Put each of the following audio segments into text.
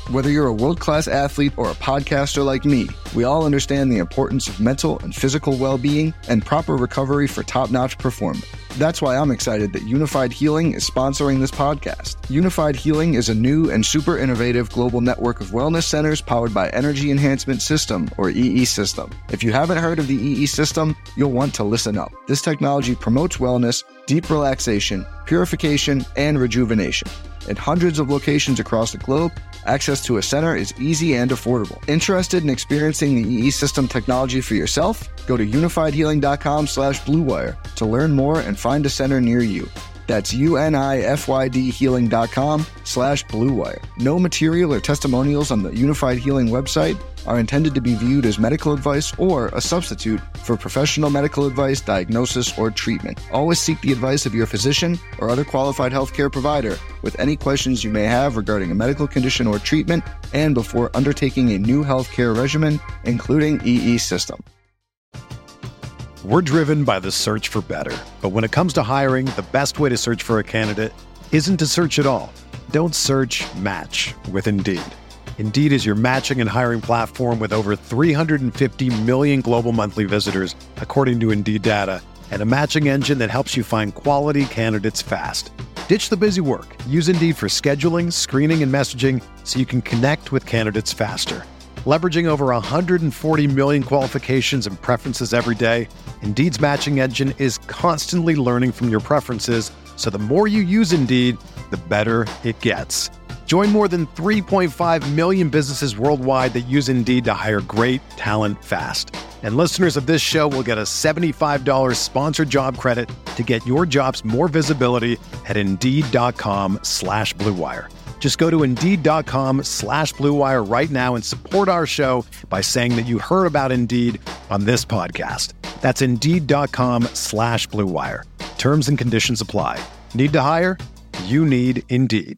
Whether you're a world-class athlete or a podcaster like me, we all understand the importance of mental and physical well-being and proper recovery for top-notch performance. That's why I'm excited that Unified Healing is sponsoring this podcast. Unified Healing is a new and super innovative global network of wellness centers powered by Energy Enhancement System, or EE System. If you haven't heard of the EE System, you'll want to listen up. This technology promotes wellness, deep relaxation, purification, and rejuvenation. In hundreds of locations across the globe, access to a center is easy and affordable. Interested in experiencing the EE System technology for yourself? Go to unifiedhealing.com/bluewire to learn more and find a center near you. That's unifydhealing.com/bluewire. No material or testimonials on the Unified Healing website are intended to be viewed as medical advice or a substitute for professional medical advice, diagnosis, or treatment. Always seek the advice of your physician or other qualified healthcare provider with any questions you may have regarding a medical condition or treatment and before undertaking a new healthcare regimen, including EE System. We're driven by the search for better. But when it comes to hiring, the best way to search for a candidate isn't to search at all. Don't search, match with Indeed. Indeed is your matching and hiring platform with over 350 million global monthly visitors, according to Indeed data, and a matching engine that helps you find quality candidates fast. Ditch the busy work. Use Indeed for scheduling, screening, and messaging so you can connect with candidates faster. Leveraging over 140 million qualifications and preferences every day, Indeed's matching engine is constantly learning from your preferences, so the more you use Indeed, the better it gets. Join more than 3.5 million businesses worldwide that use Indeed to hire great talent fast. And listeners of this show will get a $75 sponsored job credit to get your jobs more visibility at Indeed.com/Blue Wire. Just go to Indeed.com/Blue Wire right now and support our show by saying that you heard about Indeed on this podcast. That's Indeed.com/Blue Wire. Terms and conditions apply. Need to hire? You need Indeed.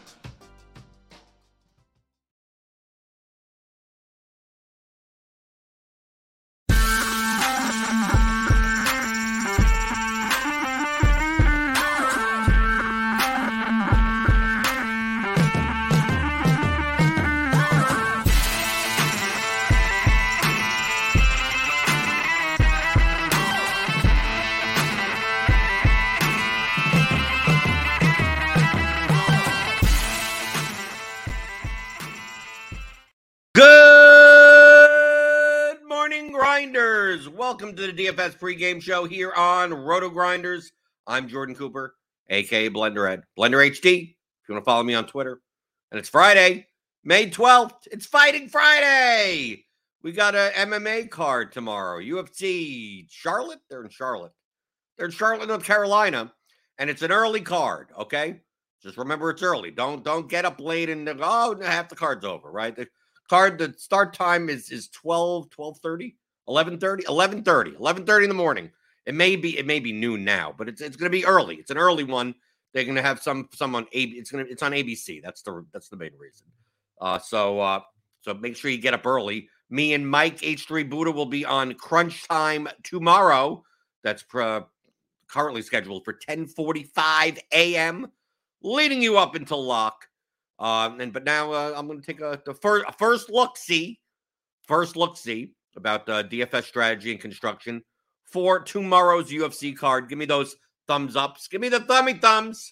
Good morning, Grinders. Welcome to the DFS pregame show here on Roto Grinders. I'm Jordan Cooper, a.k.a. Blenderhead. Blender HD, if you want to follow me on Twitter. And it's Friday, May 12th. It's Fighting Friday. We got a MMA card tomorrow. UFC Charlotte? They're in Charlotte, North Carolina. And it's an early card, okay? Just remember it's early. Don't get up late and, half the card's over, right? The start time is 11:30 in the morning. It may be noon now, but it's going to be early. It's an early one. They're going to have some on it's on ABC. That's the main reason. So make sure you get up early. Me and Mike H3 Buddha will be on Crunch Time tomorrow. That's currently scheduled for 10:45 a.m. leading you up until lock. But now I'm going to take a first look see about DFS strategy and construction for tomorrow's UFC card. Give me those thumbs ups. Give me the thummy thumbs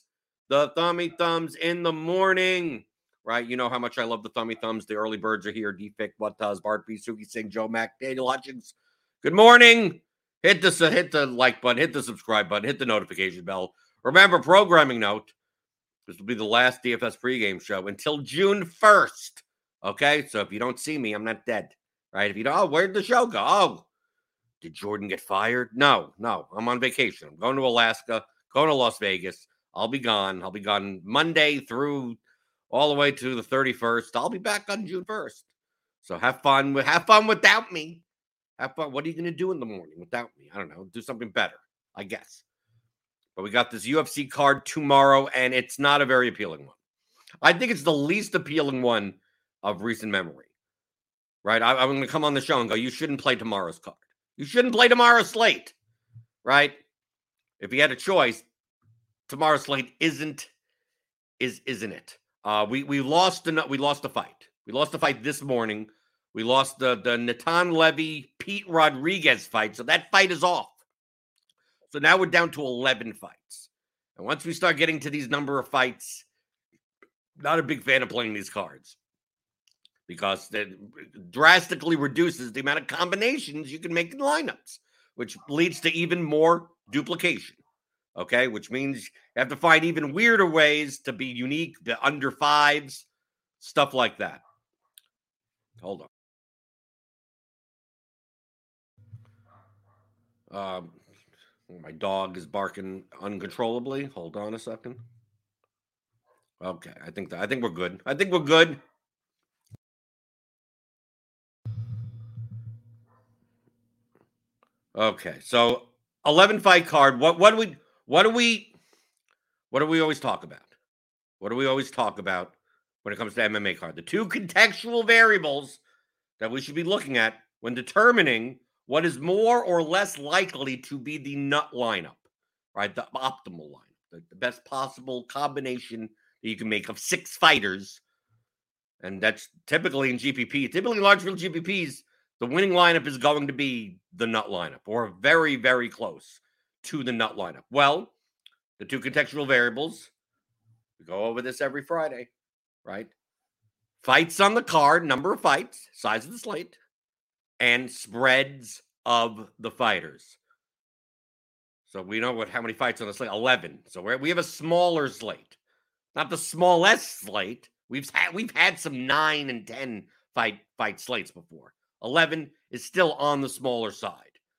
in the morning. Right? You know how much I love the thummy thumbs. The early birds are here. D-Fick, Wattaz, Bart B, Suki Singh, Joe Mack, Daniel Hutchins. Good morning. Hit the like button. Hit the subscribe button. Hit the notification bell. Remember, programming note. This will be the last DFS pregame show until June 1st. Okay? So if you don't see me, I'm not dead. Right? If you don't, where'd the show go? Oh, did Jordan get fired? No. I'm on vacation. I'm going to Alaska, going to Las Vegas. I'll be gone. I'll be gone Monday through all the way to the 31st. I'll be back on June 1st. So have fun without me. Have fun. What are you going to do in the morning without me? I don't know. Do something better, I guess. But we got this UFC card tomorrow, and it's not a very appealing one. I think it's the least appealing one of recent memory. Right? I'm going to come on the show and go, you shouldn't play tomorrow's card. You shouldn't play tomorrow's slate. Right? If you had a choice, tomorrow's slate isn't it. We lost a fight. We lost a fight this morning. We lost the Natan Levy Pete Rodriguez fight, so that fight is off. So now we're down to 11 fights. And once we start getting to these number of fights, not a big fan of playing these cards because it drastically reduces the amount of combinations you can make in lineups, which leads to even more duplication. Okay, which means you have to find even weirder ways to be unique, the under fives, stuff like that. Hold on. My dog is barking uncontrollably. Hold on a second. Okay, I think we're good. I think we're good. Okay, so 11 fight card. What do we always talk about? What do we always talk about when it comes to MMA card? The two contextual variables that we should be looking at when determining what is more or less likely to be the nut lineup, right? The optimal lineup, the best possible combination that you can make of 6 fighters. And that's typically in GPP, typically large field GPPs, the winning lineup is going to be the nut lineup or very, very close to the nut lineup. Well, the two contextual variables, we go over this every Friday, right? Fights on the card, number of fights, size of the slate, and spreads of the fighters. So we know how many fights on the slate, 11. So we have a smaller slate, not the smallest slate. We've had some 9 and 10 fight slates before. 11 is still on the smaller side.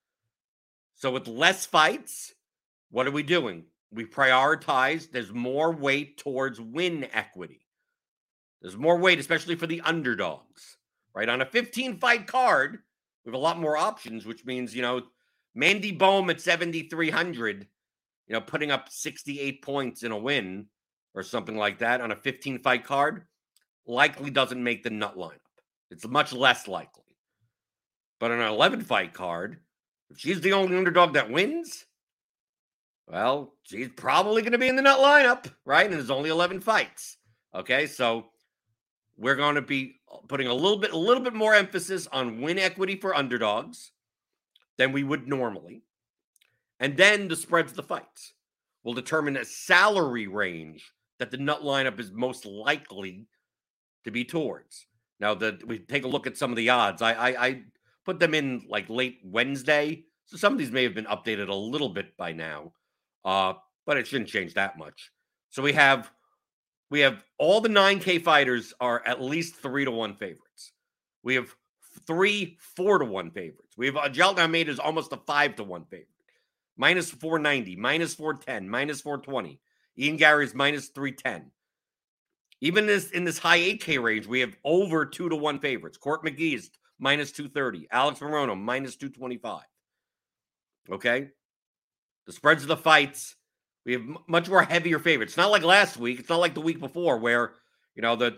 So with less fights, what are we doing? We prioritize. There's more weight towards win equity. There's more weight, especially for the underdogs, right? On a 15-fight card, we have a lot more options, which means, Mandy Bohm at 7,300, putting up 68 points in a win or something like that on a 15-fight card likely doesn't make the nut lineup. It's much less likely. But on an 11-fight card, if she's the only underdog that wins, well, she's probably going to be in the nut lineup, right? And there's only 11 fights. Okay, so we're going to be putting a little bit more emphasis on win equity for underdogs than we would normally. And then the spreads of the fights will determine a salary range that the nut lineup is most likely to be towards. Now, we take a look at some of the odds. I put them in like late Wednesday, so some of these may have been updated a little bit by now, but it shouldn't change that much. So we have all the 9K fighters are at least 3-1 favorites. We have 3 4-1 favorites. We have Jailton Almeida is almost a 5-1 favorite. Minus 490, minus 410, minus 420. Ian Gary's minus 310. Even in this high 8K range, we have over 2-1 favorites. Court McGee is minus 230. Alex Morono, minus 225. Okay? The spreads of the fights, we have much more heavier favorites. It's not like last week. It's not like the week before where, the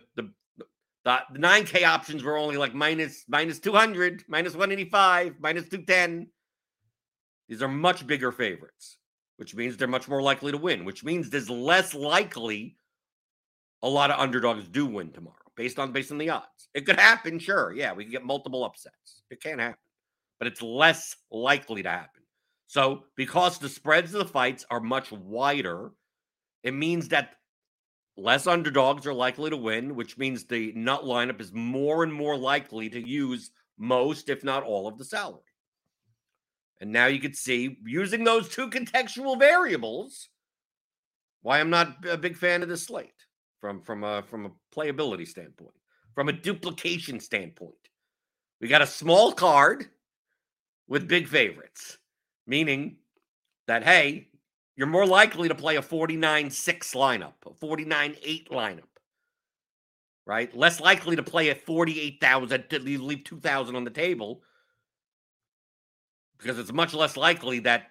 9K options were only like minus 200, minus 185, minus 210. These are much bigger favorites, which means they're much more likely to win, which means there's less likely a lot of underdogs do win tomorrow based on the odds. It could happen, sure. Yeah, we can get multiple upsets. It can happen, but it's less likely to happen. So because the spreads of the fights are much wider, it means that less underdogs are likely to win, which means the nut lineup is more and more likely to use most, if not all, of the salary. And now you can see, using those two contextual variables, why I'm not a big fan of this slate from a playability standpoint, from a duplication standpoint. We got a small card with big favorites, meaning that, hey, you're more likely to play a 49-6 lineup, a 49-8 lineup, right? Less likely to play a 48,000, to leave 2,000 on the table, because it's much less likely that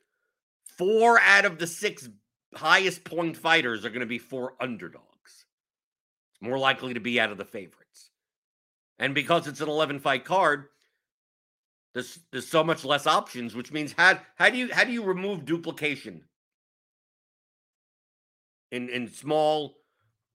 4 out of the 6 highest point fighters are going to be 4 underdogs. It's more likely to be out of the favorites. And because it's an 11-fight card, there's so much less options, which means how do you remove duplication in small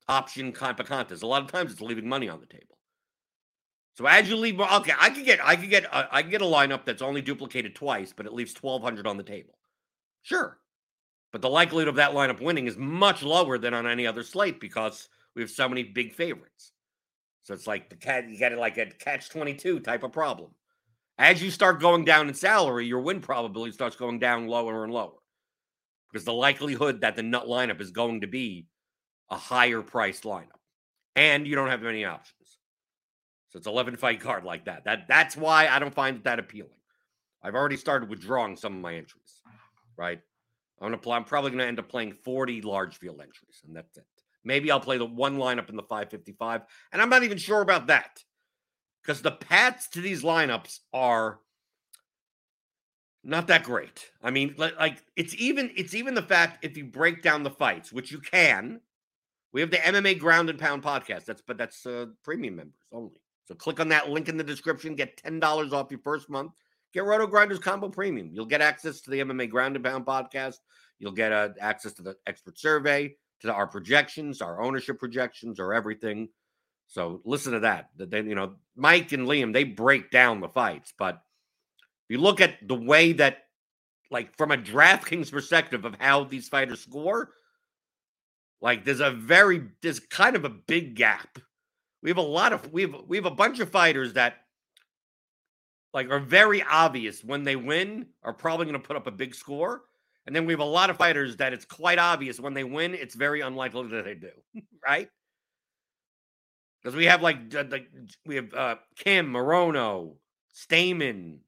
option type of contest. A lot of times it's leaving money on the table. So as you leave, okay, I could get a lineup that's only duplicated twice, but it leaves 1,200 on the table. Sure. But the likelihood of that lineup winning is much lower than on any other slate because we have so many big favorites. So it's like you get it like a catch-22 type of problem. As you start going down in salary, your win probability starts going down lower and lower because the likelihood that the nut lineup is going to be a higher priced lineup, and you don't have many options. So it's 11 fight card like that. That's why I don't find that appealing. I've already started withdrawing some of my entries, right? I'm probably going to end up playing 40 large field entries, and that's it. Maybe I'll play the one lineup in the 555, and I'm not even sure about that because the paths to these lineups are not that great. I mean, like it's even the fact if you break down the fights, which you can. We have the MMA Ground and Pound podcast. That's premium members only. So click on that link in the description. Get $10 off your first month. Get Roto Grinders Combo Premium. You'll get access to the MMA Ground and Pound podcast. You'll get access to the expert survey, to our projections, our ownership projections, or everything. So listen to that. Then Mike and Liam, they break down the fights. But if you look at the way that, like from a DraftKings perspective of how these fighters score, like there's kind of a big gap. We have a bunch of fighters that like are very obvious when they win are probably going to put up a big score. And then we have a lot of fighters that it's quite obvious when they win, it's very unlikely that they do, right? Because we have Kim, Morono, Stamen,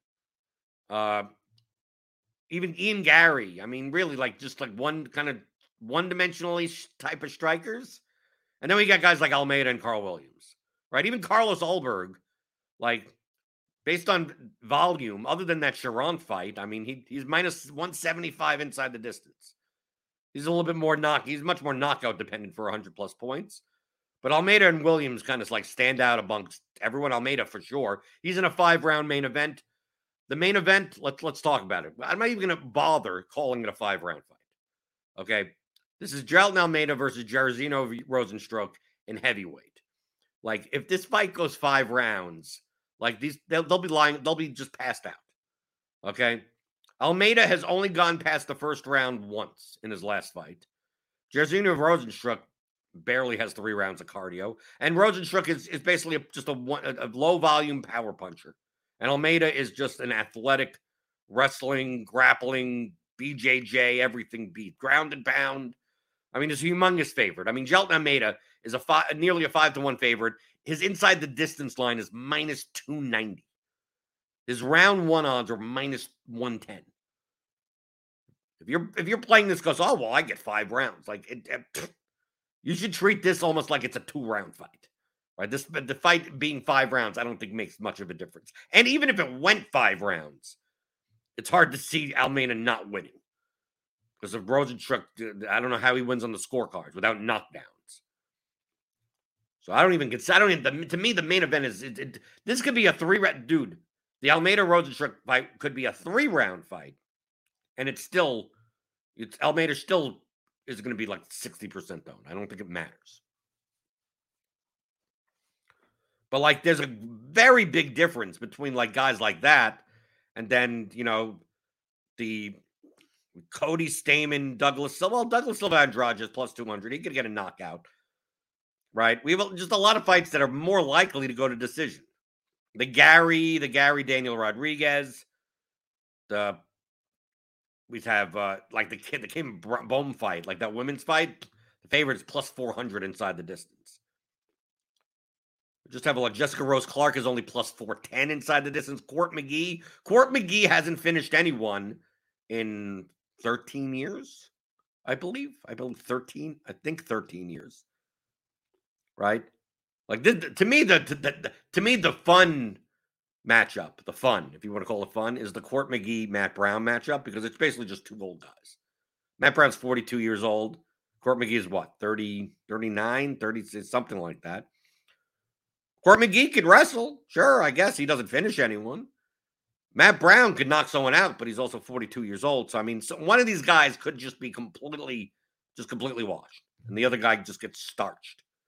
even Ian Gary. I mean, really just one kind of one-dimensionally type of strikers. And then we got guys like Almeida and Carl Williams, right? Even Carlos Ulberg, like based on volume, other than that Sharon fight, I mean, he's minus 175 inside the distance. He's a little bit more he's much more knockout dependent for 100 plus points. But Almeida and Williams kind of like stand out amongst everyone. Almeida for sure. He's in a 5-round main event. The main event, let's talk about it. I'm not even going to bother calling it a 5-round fight. Okay. This is Jailton Almeida versus Jairzinho Rozenstruik in heavyweight. Like, if this fight goes 5 rounds, like they'll be lying. They'll be just passed out. Okay. Almeida has only gone past the first round once in his last fight. Jairzinho Rozenstruik barely has 3 rounds of cardio, and Rozenstruik is basically just a low volume power puncher, and Almeida is just an athletic wrestling, grappling, BJJ, everything beat, ground and pound. I mean, it's a humongous favorite. I mean, Jailton Almeida is nearly a 5-1 favorite. His inside the distance line is minus 290. His round 1 odds are minus 110. If you're playing this, goes, oh well, I get 5 rounds. Like you should treat this almost like it's a 2-round fight, right? The fight being 5 rounds, I don't think makes much of a difference. And even if it went 5 rounds, it's hard to see Almeida not winning. Because of Rozenstruik, I don't know how he wins on the scorecards without knockdowns. So to me, the main event is, this could be a 3-round, dude. The Almeida Rozenstruik fight could be a 3-round fight. And Almeida still is going to be like 60% though. I don't think it matters. But like, there's a very big difference between like guys like that and then, the Cody Stamen, Douglas Silva. Well, Douglas Silva Andrade is plus 200. He could get a knockout, right? We have just a lot of fights that are more likely to go to decision. The Gary Daniel Rodriguez. We have like the Kim Bohm fight, like that women's fight. The favorite is plus 400 inside the distance. We just have Jessica Rose Clark is only plus 410 inside the distance. Court McGee hasn't finished anyone in 13 years, I believe 13. I think 13 years, right? Like this, to me, the fun matchup, if you want to call it fun, is the Court McGee Matt Brown matchup because it's basically just 2 old guys. Matt Brown's 42 years old. Court McGee is what, 30, 39, 30, something like that. Court McGee could wrestle, sure. I guess he doesn't finish anyone. Matt Brown could knock someone out, but he's also 42 years old. So, I mean, one of these guys could just be completely washed. And the other guy just gets starched.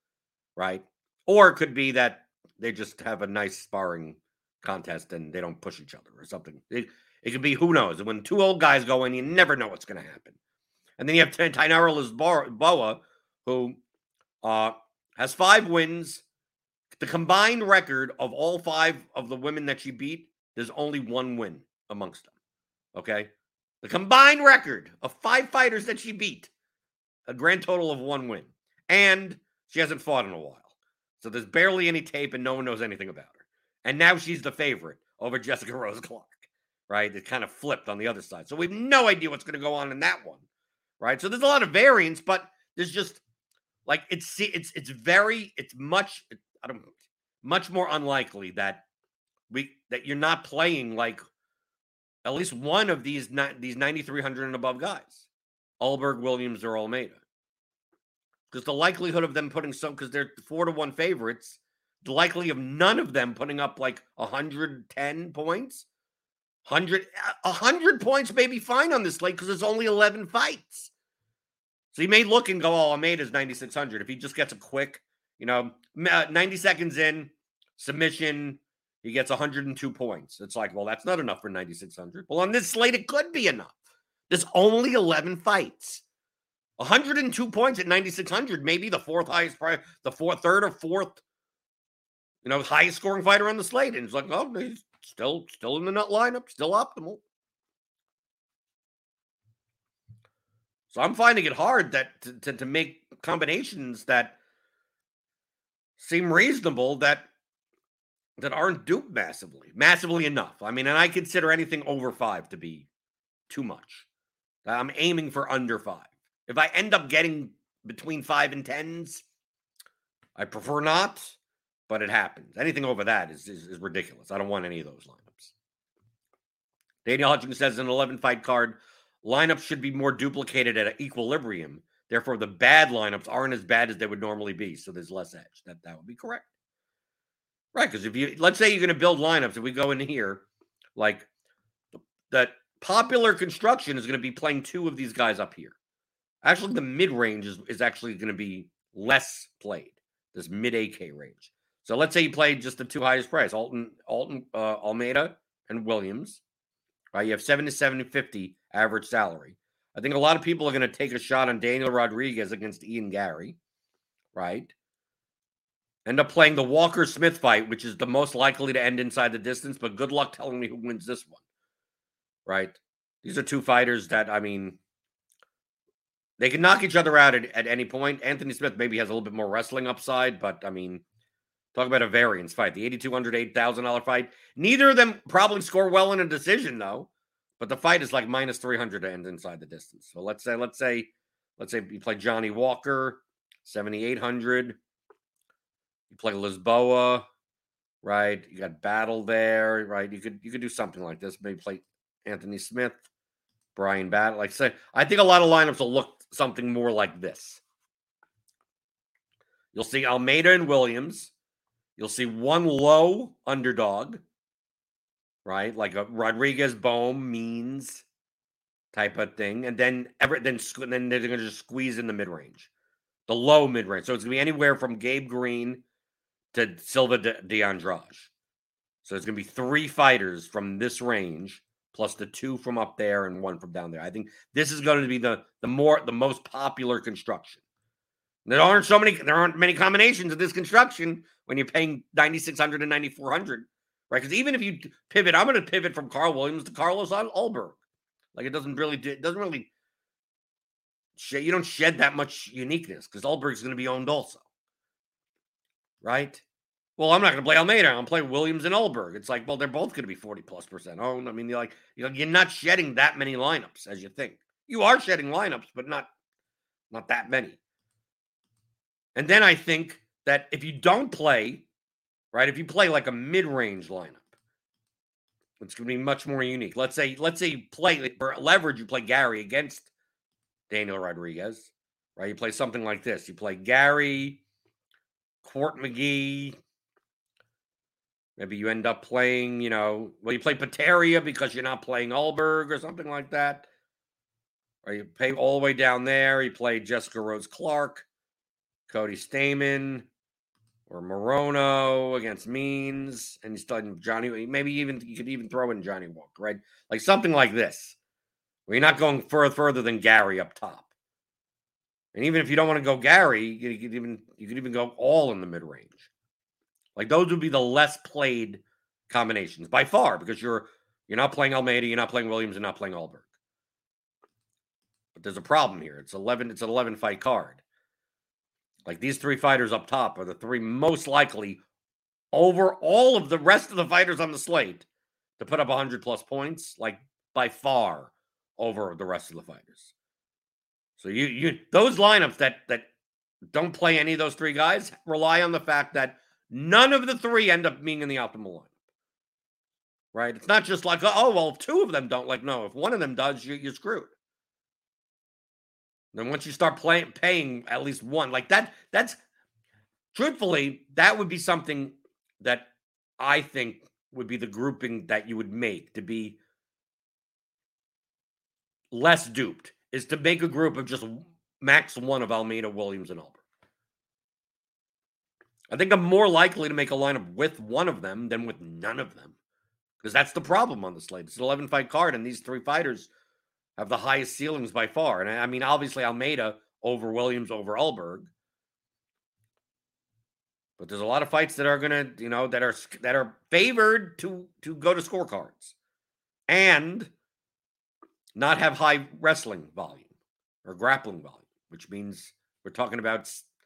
right? Or it could be that they just have a nice sparring contest and they don't push each other or something. It could be, who knows? When two old guys go in, you never know what's going to happen. And then you have Tainara Lisboa, who has 5 wins. The combined record of all 5 of the women that she beat, there's only 1 win amongst them. Okay? The combined record of 5 fighters that she beat, a grand total of 1 win. And she hasn't fought in a while. So there's barely any tape and no one knows anything about her. And now she's the favorite over Jessica Rose Clark, right? It kind of flipped on the other side. So we have no idea what's going to go on in that one, right? So there's a lot of variance, but there's just like much more unlikely that you're not playing like at least one of these 9,300 and above guys, Ulberg, Williams, or Almeida. Because the likelihood of them putting because they're 4-1 favorites, the likelihood of none of them putting up like 110 points, 100 points may be fine on this slate because there's only 11 fights. So you may look and go, oh, Almeida's 9,600. If he just gets a quick, 90 seconds in, submission, he gets 102 points. It's like, well, that's not enough for 9,600. Well, on this slate, it could be enough. There's only 11 fights. 102 points at 9,600, maybe the fourth highest price, third or fourth, highest scoring fighter on the slate. And it's like, oh, he's still in the nut lineup, still optimal. So I'm finding it hard that to make combinations that seem reasonable that aren't duped massively enough. I mean, and I consider anything over 5 to be too much. I'm aiming for under 5. If I end up getting between 5 and 10s, I prefer not, but it happens. Anything over that is ridiculous. I don't want any of those lineups. Daniel Hutchings says an 11-fight card, lineups should be more duplicated at an equilibrium. Therefore, the bad lineups aren't as bad as they would normally be, so there's less edge. That would be correct. Right, because let's say you're going to build lineups, if we go in here, like that popular construction is going to be playing 2 of these guys up here. Actually, the mid-range is actually going to be less played, this mid-AK range. So let's say you played just the 2 highest price, Almeida and Williams. Right, you have 7 to 750 average salary. I think a lot of people are going to take a shot on Daniel Rodriguez against Ian Gary, right? End up playing the Walker-Smith fight, which is the most likely to end inside the distance, but good luck telling me who wins this one, right? These are 2 fighters that, I mean, they can knock each other out at any point. Anthony Smith maybe has a little bit more wrestling upside, but I mean, talk about a variance fight. The $8,200, $8,000 fight. Neither of them probably score well in a decision, though. But the fight is like minus 300 to end inside the distance. So let's say you play Johnny Walker, 7,800. You play Lisboa, right? You got Battle there, right? You could do something like this. Maybe play Anthony Smith, Brian Battle. Like say, I think a lot of lineups will look something more like this. You'll see Almeida and Williams. You'll see one low underdog, right? Like a Rodriguez, Bohm, Means type of thing. And then they're going to just squeeze in the mid-range, the low mid-range. So it's going to be anywhere from Gabe Green to Silva de Andrade. So it's going to be 3 fighters from this range, plus the 2 from up there and 1 from down there. I think this is going to be the most popular construction. There aren't many combinations of this construction when you're paying 9,600 and 9,400, right? Because even if you pivot, I'm going to pivot from Carl Williams to Carlos Ulberg. Like you don't shed that much uniqueness because Ulberg's going to be owned also, right? Well, I'm not going to play Almeida. I'm playing Williams and Ulberg. It's like, well, they're both going to be 40+% owned. I mean, you're not shedding that many lineups as you think. You are shedding lineups, but not that many. And then I think that if you don't play, right, if you play like a mid-range lineup, it's going to be much more unique. Let's say you play for leverage, you play Gary against Daniel Rodriguez, right? You play something like this. You play Gary, Court McGee. Maybe you end up playing, you play Pateria because you're not playing Ulberg or something like that. Or you pay all the way down there. You play Jessica Rose Clark, Cody Stamen, or Morono against Means, and you still Johnny. Maybe even you could even throw in Johnny Walker, right? Like something like this, where you're not going further than Gary up top. And even if you don't want to go Gary, you could even go all in the mid range. Like those would be the less played combinations by far, because you're not playing Almeida, you're not playing Williams, and not playing Alberg. But there's a problem here. It's an 11 fight card. Like these three fighters up top are the three most likely over all of the rest of the fighters on the slate to put up 100 plus points, like by far over the rest of the fighters. So you those lineups that don't play any of those three guys rely on the fact that none of the three end up being in the optimal lineup. Right? It's not just like, oh, well, if two of them don't, like, no, if one of them does, you're screwed. Then once you start paying at least one, like that's truthfully, that would be something that I think would be the grouping that you would make to be less duped, is to make a group of just max one of Almeida, Williams, and Alberg. I think I'm more likely to make a lineup with one of them than with none of them, because that's the problem on the slate. It's an 11-fight card, and these three fighters have the highest ceilings by far. And I mean, obviously Almeida over Williams over Alberg. But there's a lot of fights that are going to, that are favored to go to scorecards and not have high wrestling volume or grappling volume, which means we're talking about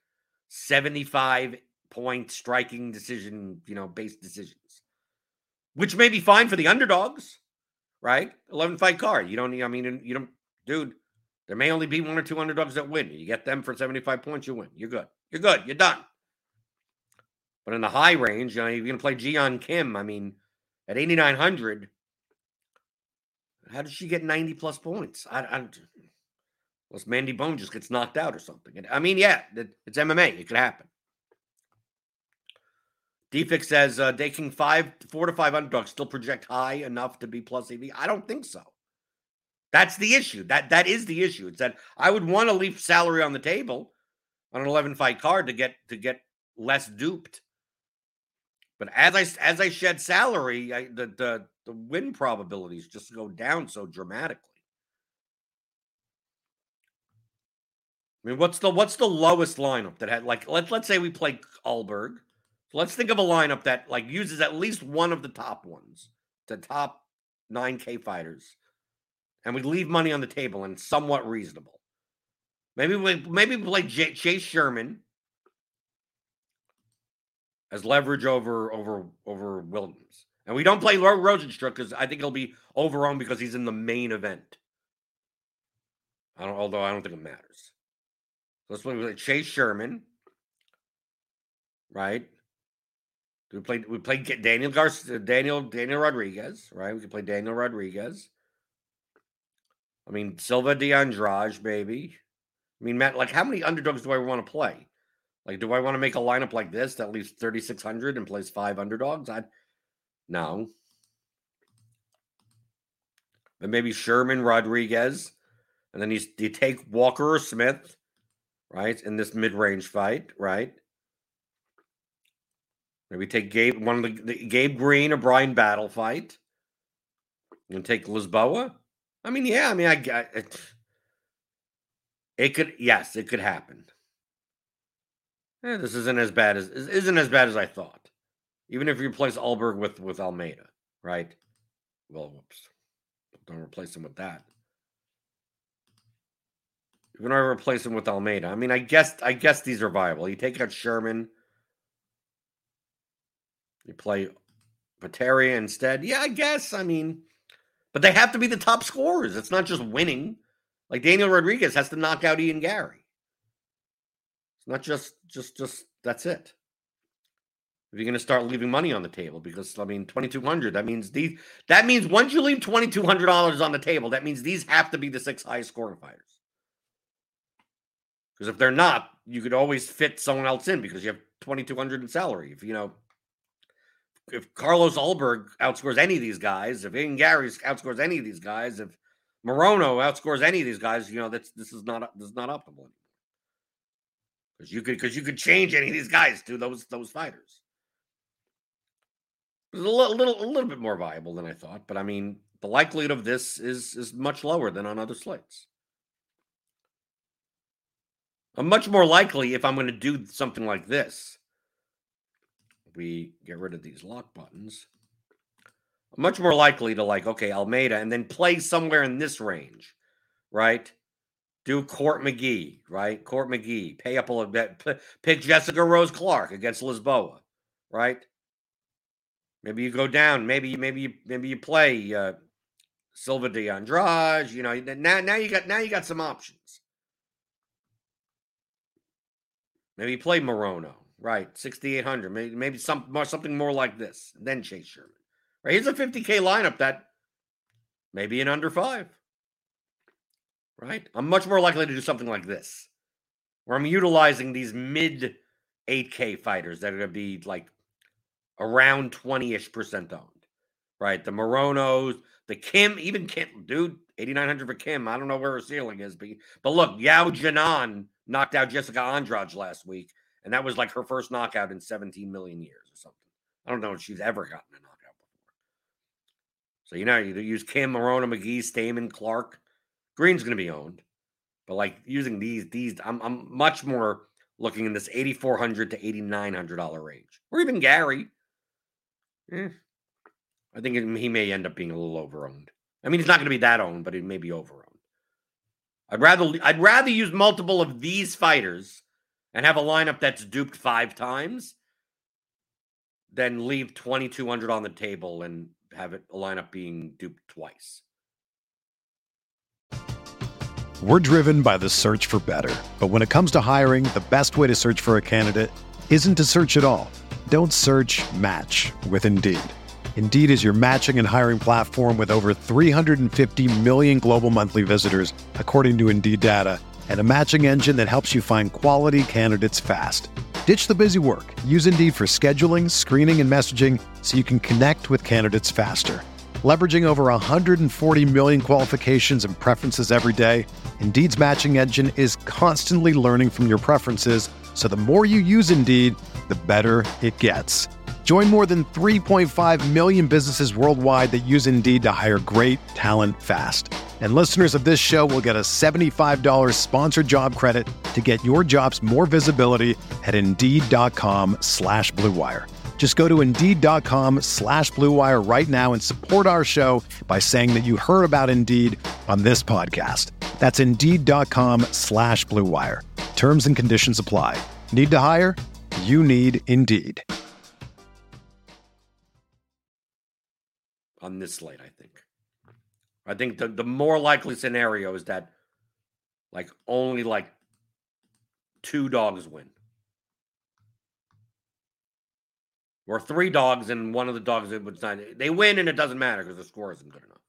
75-point striking decision, based decisions, which may be fine for the underdogs. Right? 11-fight card. Dude, there may only be one or two underdogs that win. You get them for 75 points, you win. You're good. You're good. You're done. But in the high range, you're going to play Jiyeon Kim. I mean, at 8,900, how did she get 90 plus points? Unless Mandy Bone just gets knocked out or something. I mean, yeah, it's MMA. It could happen. Defix says, taking 4 to 5 underdogs still project high enough to be plus EV. I don't think so. That's the issue. That is the issue. It's that I would want to leave salary on the table on an 11-fight card to get less duped. But as I shed salary, the win probabilities just go down so dramatically. I mean, what's the lowest lineup that had, like, let's say we play Alberg. So let's think of a lineup that like uses at least one of the top ones, the top 9K fighters, and we leave money on the table and somewhat reasonable. Maybe we play Chase Sherman as leverage over Williams, and we don't play Rosenstruck because I think he'll be overowned because he's in the main event. Although I don't think it matters. So let's play Chase Sherman, right? We played Daniel Rodriguez, right? We could play Daniel Rodriguez. I mean, Silva de Andrade, baby. I mean, Matt, like, how many underdogs do I want to play? Like, do I want to make a lineup like this that leaves 3,600 and plays 5 underdogs? No. But maybe Sherman, Rodriguez, and then you take Walker or Smith, right, in this mid-range fight, right? Maybe take Gabe Green or Brian Battle fight. You can take Lisboa. I mean, yeah. I mean, it could happen. This isn't as bad as I thought. Even if you replace Alberg with Almeida, right? Well, whoops. Don't replace him with that. You're gonna replace him with Almeida. I mean, I guess these are viable. You take out Sherman. You play Pateria instead. Yeah, I guess. I mean, but they have to be the top scorers. It's not just winning. Like Daniel Rodriguez has to knock out Ian Gary. It's not just that's it. If you're going to start leaving money on the table, because I mean, 2,200. That means once you leave $2,200 on the table, that means these have to be the 6 highest scoring fighters. Because if they're not, you could always fit someone else in because you have 2,200 in salary. If Carlos Alberg outscores any of these guys, if Ian Gary outscores any of these guys, if Morono outscores any of these guys, this is not optimal. because you could change any of these guys to those fighters. It was a little bit more viable than I thought, but I mean, the likelihood of this is much lower than on other slates. I'm much more likely, if I'm going to do something like this, we get rid of these lock buttons. I'm much more likely to okay, Almeida, and then play somewhere in this range, right? Do Court McGee, right? Court McGee, pay up a little bit, pick Jessica Rose Clark against Lisboa, right? Maybe you go down. Maybe you play Silva de Andrade. You know, now you got some options. Maybe you play Morono, right? 6,800. Maybe something more like this. Then Chase Sherman. Right? Here's a 50K lineup that maybe in under 5. Right? I'm much more likely to do something like this, where I'm utilizing these mid 8K fighters that are going to be around 20-ish% owned. Right? The Moronos, the Kim, even Kim, dude, 8,900 for Kim. I don't know where her ceiling is, but look, Yao Jinan knocked out Jessica Andrade last week, and that was her first knockout in 17 million years or something. I don't know if she's ever gotten a knockout before. So, you use Kim, Morono, McGee, Stamen, Clark. Green's going to be owned. But using these, I'm much more looking in this $8,400 to $8,900 range. Or even Gary. I think he may end up being a little over-owned. I mean, he's not going to be that owned, but he may be over-owned. I'd rather use multiple of these fighters and have a lineup that's duped 5 times than leave 2,200 on the table and have a lineup being duped twice. We're driven by the search for better. But when it comes to hiring, the best way to search for a candidate isn't to search at all. Don't search, match with Indeed. Indeed is your matching and hiring platform with over 350 million global monthly visitors, according to Indeed data, and a matching engine that helps you find quality candidates fast. Ditch the busy work. Use Indeed for scheduling, screening, and messaging so you can connect with candidates faster. Leveraging over 140 million qualifications and preferences every day, Indeed's matching engine is constantly learning from your preferences, so the more you use Indeed, the better it gets. Join more than 3.5 million businesses worldwide that use Indeed to hire great talent fast. And listeners of this show will get a $75 sponsored job credit to get your jobs more visibility at Indeed.com/Blue Wire. Just go to Indeed.com/Blue Wire right now and support our show by saying that you heard about Indeed on this podcast. That's Indeed.com/Blue Wire. Terms and conditions apply. Need to hire? You need Indeed. On this slate, I think the more likely scenario is that only 2 dogs win. Or 3 dogs and one of the dogs they win and it doesn't matter because the score isn't good enough.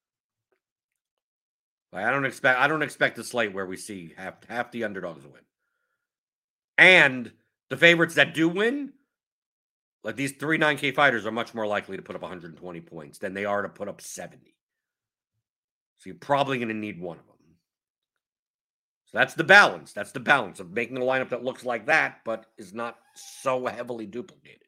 I don't expect a slate where we see half the underdogs win. And the favorites that do win, these 3 9K fighters are much more likely to put up 120 points than they are to put up 70. So you're probably going to need one of them. So that's the balance. That's the balance of making a lineup that looks like that, but is not so heavily duplicated.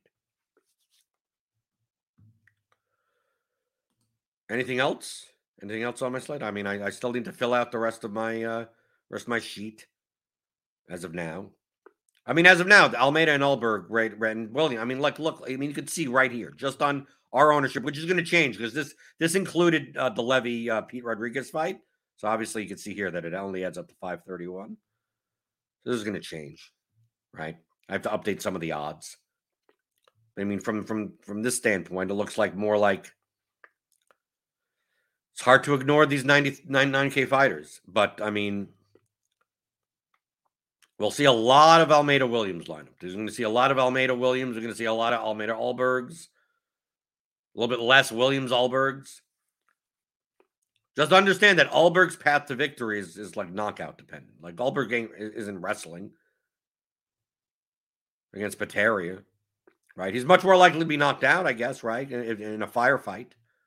Anything else? Anything else on my slate? I mean, I still need to fill out the rest of my sheet as of now. I mean, as of now, Almeida and Ulberg, right, and William. I mean, look. I mean, you can see right here, just on our ownership, which is going to change because this included the Levy Pete Rodriguez fight. So obviously, you can see here that it only adds up to 531. So this is going to change, right? I have to update some of the odds. I mean, from this standpoint, it looks more like it's hard to ignore these 9K fighters, but I mean. We'll see a lot of Almeida Williams lineup. We're going to see a lot of Almeida Williams. We're going to see a lot of Almeida Ulbergs. A little bit less Williams Ulbergs. Just understand that Ulberg's path to victory is knockout dependent. Ulberg isn't wrestling against Petaria, right? He's much more likely to be knocked out, I guess, right? In a firefight.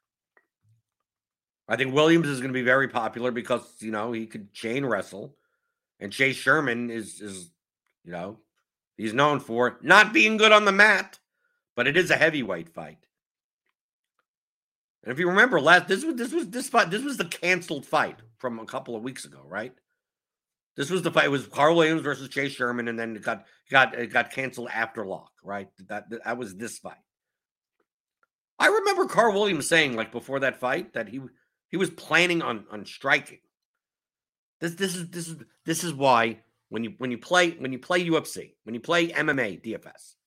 I think Williams is going to be very popular because, he could chain wrestle. And Chase Sherman is You know, he's known for not being good on the mat, but it is a heavyweight fight. And if you remember, this was the canceled fight from a couple of weeks ago, right? This was the fight. It was Carl Williams versus Chase Sherman, and then it got canceled after lock, right? That was this fight. I remember Carl Williams saying, like, before that fight, that he was planning on striking. This is why when you play UFC, when you play MMA DFS.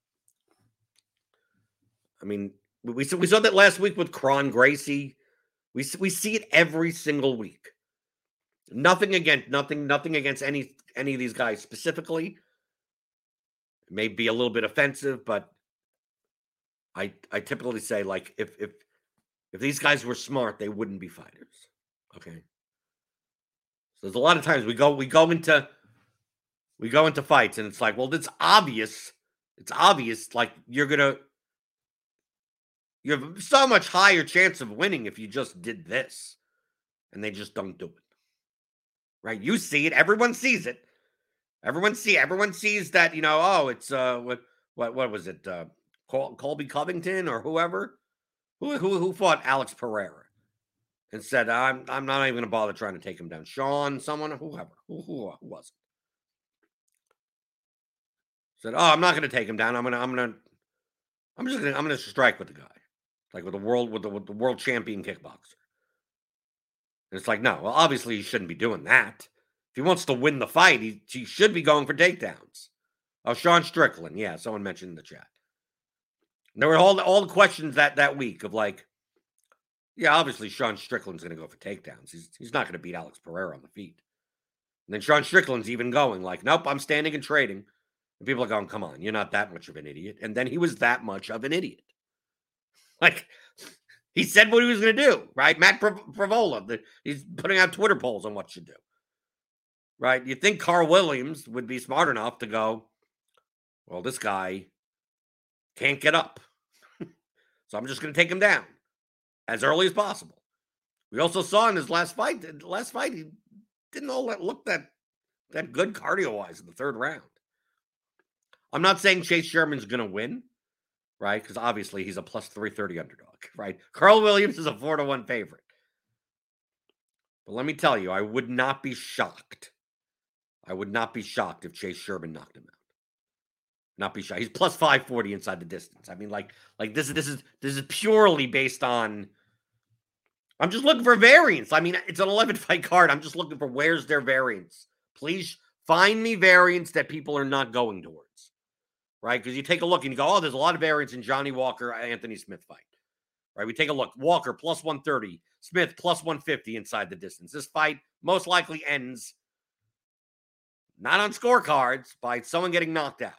I mean, we saw that last week with Kron Gracie. We see it every single week. Nothing against any of these guys specifically. It may be a little bit offensive, but I typically say, like, if these guys were smart, they wouldn't be fighters. Okay. So there's a lot of times we go into fights and it's like, well, it's obvious. It's obvious, like, you have so much higher chance of winning if you just did this. And they just don't do it. Right? You see it. Everyone sees it. Everyone sees that, it's what was it? Colby Covington or whoever who fought Alex Pereira and said, I'm not even going to bother trying to take him down. Sean, someone, whoever, who was it? Said, I'm not going to take him down. I'm just going to strike with the guy, like with the world champion kickboxer. And it's like, no, well, obviously he shouldn't be doing that. If he wants to win the fight, he should be going for takedowns. Oh, Sean Strickland, yeah, someone mentioned in the chat. And there were all the questions that week of, like, yeah, obviously Sean Strickland's going to go for takedowns. He's not going to beat Alex Pereira on the feet. And then Sean Strickland's even going like, nope, I'm standing and trading. And people are going, come on, you're not that much of an idiot. And then he was that much of an idiot. Like, he said what he was going to do, right? Matt Pravola, he's putting out Twitter polls on what to do, right? You think Carl Williams would be smart enough to go, well, this guy can't get up, so I'm just going to take him down as early as possible. We also saw in his last fight, he didn't all look that good cardio-wise in the third round. I'm not saying Chase Sherman's going to win, right? Because obviously he's a plus 330 underdog, right? Carl Williams is a 4-1 favorite. But let me tell you, I would not be shocked. I would not be shocked if Chase Sherman knocked him out. Not be shocked. He's plus 540 inside the distance. I mean, like this is purely based on. I'm just looking for variance. I mean, it's an 11-fight card. I'm just looking for where's their variance. Please find me variance that people are not going towards. Right? Because you take a look and you go, oh, there's a lot of variance in Johnny Walker, Anthony Smith fight. Right? We take a look. Walker plus 130, Smith plus 150 inside the distance. This fight most likely ends not on scorecards by someone getting knocked out.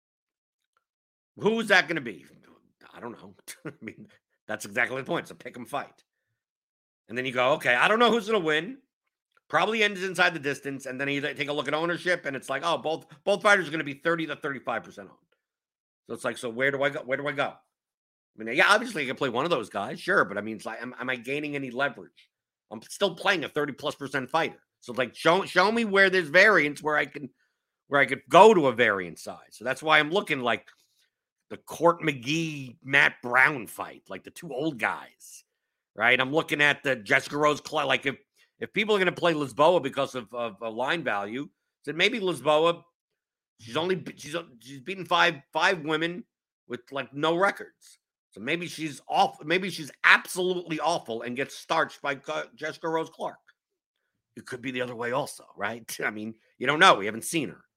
Who is that going to be? I don't know. I mean, that's exactly the point. It's a pick 'em fight. And then you go, okay, I don't know who's going to win. Probably ends inside the distance. And then you take a look at ownership, and it's like, oh, both fighters are going to be 30 to 35% owned. So it's like, so where do I go? Where do I go? I mean, yeah, obviously I can play one of those guys, sure, but I mean, it's like, am I gaining any leverage? I'm still playing a 30+% fighter. So like, show me where there's variance, where I could go to a variance size. So that's why I'm looking like the Court McGee, Matt Brown fight, like the two old guys, right? I'm looking at the Jessica Rose, like if people are going to play Lisboa because of a line value, then maybe Lisboa, she's beaten five women with like no records. So maybe she's off. Maybe she's absolutely awful and gets starched by Jessica Rose Clark. It could be the other way also, right? I mean, you don't know. We haven't seen her.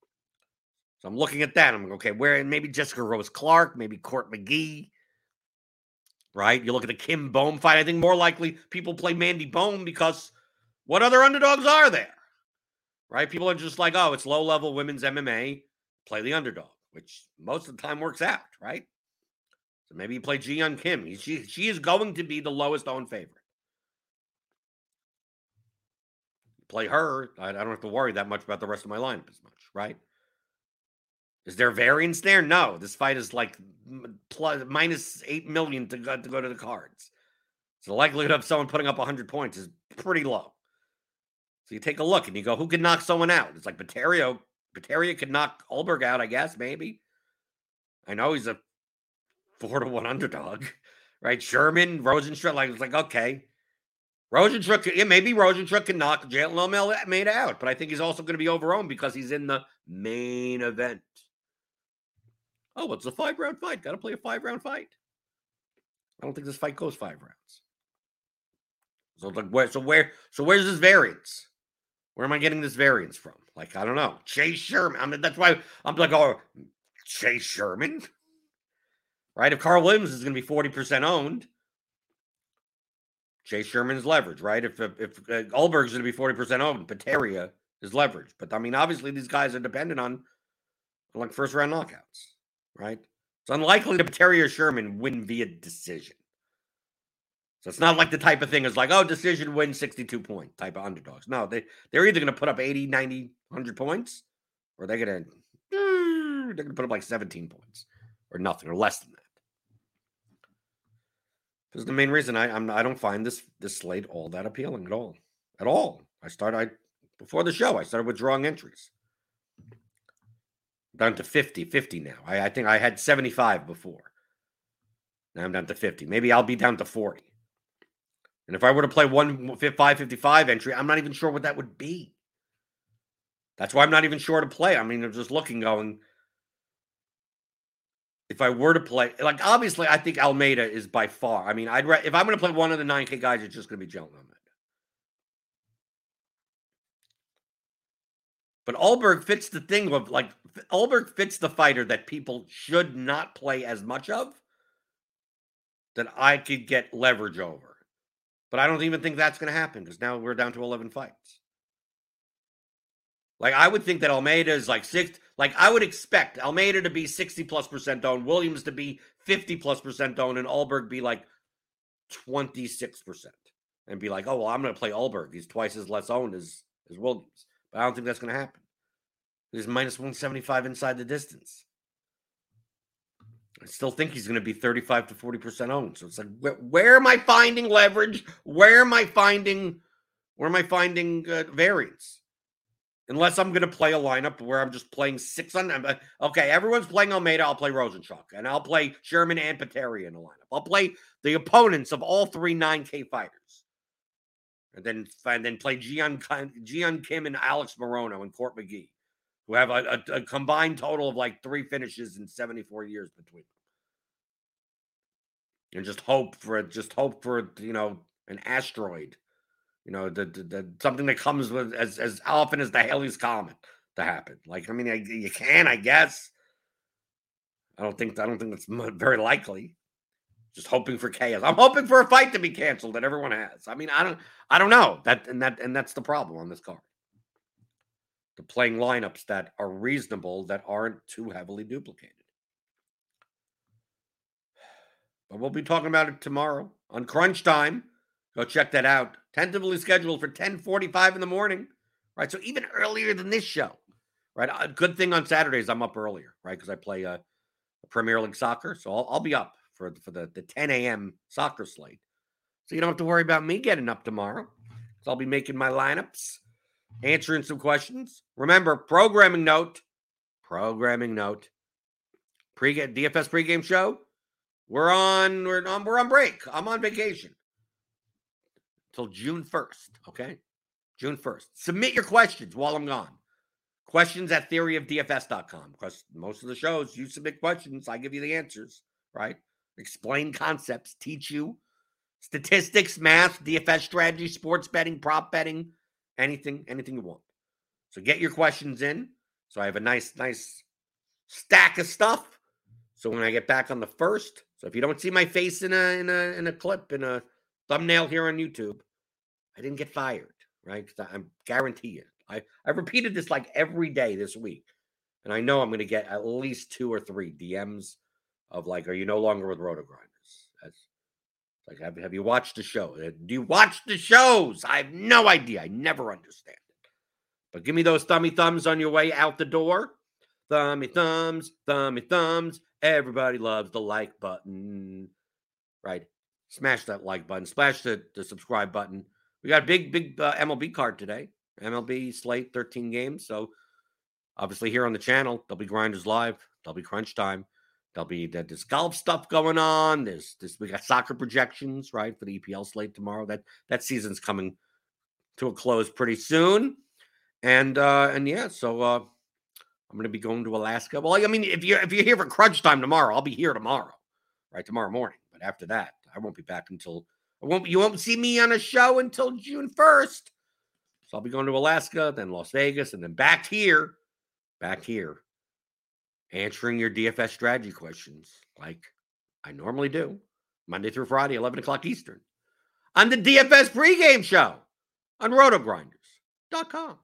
So I'm looking at that. I'm like, okay, where maybe Jessica Rose Clark, maybe Court McGee, right? You look at the Kim Bohm fight. I think more likely people play Mandy Bohm because what other underdogs are there, right? People are just like, oh, it's low-level women's MMA. Play the underdog, which most of the time works out, right? So maybe you play Ji Yeon Kim. She is going to be the lowest owned favorite. Play her. I don't have to worry that much about the rest of my lineup as much, right? Is there variance there? No. This fight is like minus 8 million to go to the cards. So the likelihood of someone putting up 100 points is pretty low. So you take a look and you go, who can knock someone out? It's like Baterio Bateria could knock Ulberg out, I guess, maybe. I know he's a 4-1 underdog, right? Sherman, Rosenstruck, it's like, okay. Rosenstruck, maybe Rosenstruck can knock Jalen Almeida out, but I think he's also going to be overowned because he's in the main event. Oh, it's a 5-round fight. Got to play a 5-round fight. I don't think this fight goes 5 rounds. So where's this variance? Where am I getting this variance from? Like, I don't know. Chase Sherman. I mean, that's why I'm like, oh, Chase Sherman? Right? If Carl Williams is going to be 40% owned, Chase Sherman's leverage, right? If Ulberg's going to be 40% owned, Bateria is leverage. But, I mean, obviously these guys are dependent on like first-round knockouts, right? It's unlikely that Bateria or Sherman win via decision. So it's not like the type of thing is like, oh, decision win 62-point type of underdogs. No, they're either going to put up 80, 90, 100 points, or they're going to put up like 17 points or nothing or less than that. This is the main reason I don't find this slate all that appealing at all. At all. Before the show, I started withdrawing entries. Down to 50 now. I think I had 75 before. Now I'm down to 50. Maybe I'll be down to 40. And if I were to play 555 entry, I'm not even sure what that would be. That's why I'm not even sure to play. I mean, I'm just looking, going, if I were to play, like, obviously, I think Almeida is by far. I mean, if I'm going to play one of the 9K guys, it's just going to be Jalen Almeida. But Ulberg fits the thing of, like, Ulberg fits the fighter that people should not play as much of, that I could get leverage over. But I don't even think that's going to happen because now we're down to 11 fights. Like, I would think that Almeida is like 6. Like, I would expect Almeida to be 60+% owned, Williams to be 50+% owned, and Ulberg be like 26%. And be like, oh, well, I'm going to play Ulberg. He's twice as less owned as Williams. But I don't think that's going to happen. He's minus 175 inside the distance. I still think he's going to be 35 to 40% owned. So it's like, where am I finding leverage? Where am I finding variance? Unless I'm going to play a lineup where I'm just playing 600. Okay, everyone's playing Almeida. I'll play Rosenstruck. And I'll play Sherman and Bateria in a lineup. I'll play the opponents of all 3 9K fighters. And then play Jian Kim and Alex Morono and Court McGee, who have a combined total of like 3 finishes in 74 years between them. And just hope for an asteroid, the something that comes with as often as the Halley's Comet to happen. Like, I mean, you can, I guess. I don't think that's very likely. Just hoping for chaos. I'm hoping for a fight to be canceled that everyone has. I mean, I don't know and that's the problem on this card. The playing lineups that are reasonable, that aren't too heavily duplicated. But we'll be talking about it tomorrow on Crunch Time. Go check that out. Tentatively scheduled for 10:45 in the morning. Right, so even earlier than this show. Right, a good thing on Saturdays I'm up earlier, right, because I play a Premier League soccer. So I'll be up for the 10 a.m. soccer slate. So you don't have to worry about me getting up tomorrow. So I'll be making my lineups, answering some questions. Remember, programming note. DFS pregame show. We're on break. I'm on vacation till June 1st. Okay, June 1st. Submit your questions while I'm gone. Questions at theoryofdfs.com. Because most of the shows, you submit questions, I give you the answers. Right? Explain concepts, teach you statistics, math, DFS strategy, sports betting, prop betting, anything you want. So get your questions in. So I have a nice stack of stuff. So when I get back on the 1st, so if you don't see my face in a clip, in a thumbnail here on YouTube, I didn't get fired, right? Because I guarantee it. I've repeated this like every day this week, and I know I'm going to get at least 2 or 3 DMs of like, are you no longer with RotoGrinders? That's like, have you watched the show? Do you watch the shows? I have no idea. I never understand it. But give me those thummy thumbs on your way out the door. Thummy thumbs, thummy thumbs. Everybody loves the like button, right? Smash that like button. Smash the subscribe button. We got a big MLB card today. MLB slate, 13 games. So obviously here on the channel, there'll be Grinders Live, there'll be Crunch Time, there'll be this golf stuff going on. We got soccer projections, right, for the EPL slate tomorrow. That season's coming to a close pretty soon. And yeah, so I'm going to be going to Alaska. Well, I mean, if you're here for Crunch Time tomorrow, I'll be here tomorrow, right? Tomorrow morning. But after that, I won't be back until you won't see me on a show until June 1st. So I'll be going to Alaska, then Las Vegas, and then back here, answering your DFS strategy questions like I normally do, Monday through Friday, 11 o'clock Eastern, on the DFS pregame show on rotogrinders.com.